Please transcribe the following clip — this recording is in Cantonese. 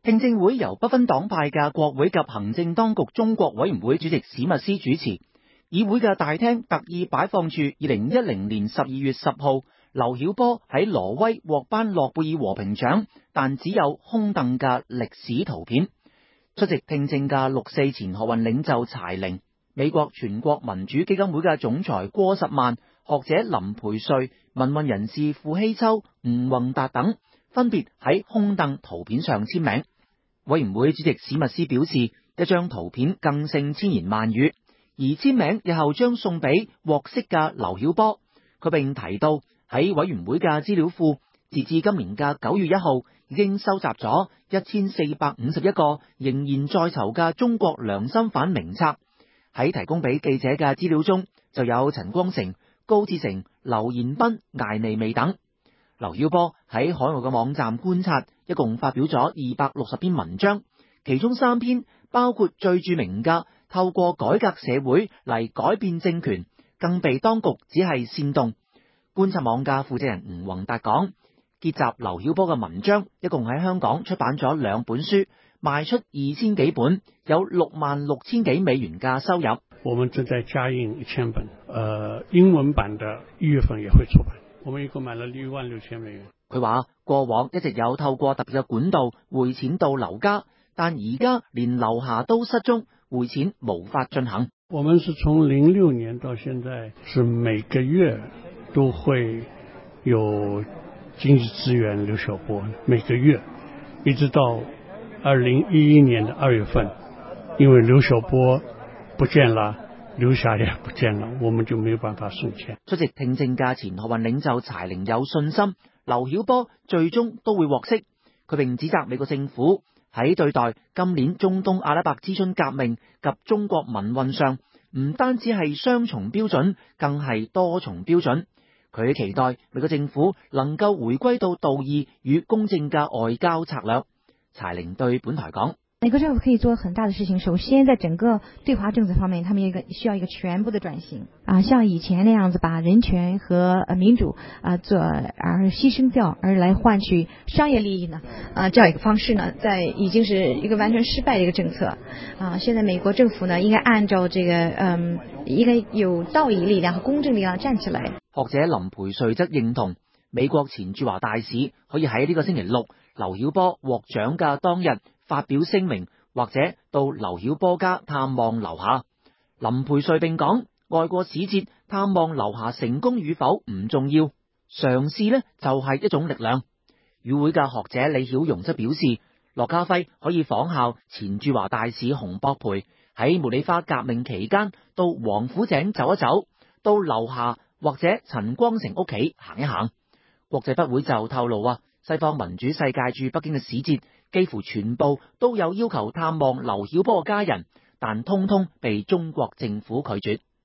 聽證會由不分黨派嘅國會及行政當局中國委員會主席史密斯主持。議會嘅大廳特意擺放住2010年12月10號劉曉波喺挪威獲頒諾貝爾和平獎，但只有空凳嘅歷史圖片。出席聽證嘅6·4前學運領袖柴玲、美國全國民主基金會嘅總裁郭實萬、學者林培瑞、民運人士傅希秋、吳宏達等分別喺空凳圖片上簽名。委員會主席史密斯表示，一張圖片更勝千言萬語，而簽名日後將送俾獲釋嘅劉曉波。佢並提到喺委員會嘅資料庫，截至今年嘅9月1號，已經收集咗1451個仍然在囚嘅中國良心犯名冊。喺提供俾記者嘅資料中，就有陳光誠、高志成、劉延斌、艾未未等。劉曉波喺海外嘅網站觀察，一共發表咗260篇文章，其中3篇包括最著名嘅透過改革社會嚟改變政權，更被當局只係煽動。觀察網嘅負責人吳宏達講，結集劉曉波嘅文章一共喺香港出版咗2本書，賣出2000幾本，有66000幾美元嘅收入。 我們正在加印1000本，英文版的1月份也會出版。我們一共買了16000美元。 佢話過往一直有透過特別嘅管道匯錢到劉家，但而家連劉霞都失蹤，匯錢無法進行。 我們是從06年到現在，是每個月都會有經濟支援劉曉波，每個月一直到2011年的2月份，因為劉曉波不見了，劉霞也不見了，我們就沒有辦法送錢。 出席聽證嘅前學運領袖柴玲有信心劉曉波最終都會獲釋。佢並指責美國政府喺對待今年中東阿拉伯之春革命及中國民運上，唔單止係雙重標準，更係多重標準。佢期待美國政府能夠回歸到道義與公正嘅外交策略。柴玲對本台講， 美國政府可以做很大的事情。首先，在整個對華政策方面，他們需要一個全部的轉型啊，像以前那樣子把人權和民主而犧牲掉，而來換取商業利益呢？這樣一個方式呢，已經是一個完全失敗的一個政策啊。現在美國政府呢，應該按照這個應該有道義力量和公正力量站起來。 學者林培瑞則認同，美國前駐華大使可以喺呢個星期六劉曉波獲獎嘅當日發表聲明，或者到劉曉波家探望劉霞。林培瑞並講，外國使節探望劉霞成功與否唔重要，嘗試呢就係一種力量。與會嘅學者李曉榕則表示，駱家輝可以仿效前駐華大使洪博培喺茉莉花革命期間到王府井走一走，到劉霞或者陳光誠屋企行一行。國際筆會就透露話，西方民主世界駐北京嘅使節幾乎全部都有要求探望劉曉波嘅家人，但通通被中國政府拒絕。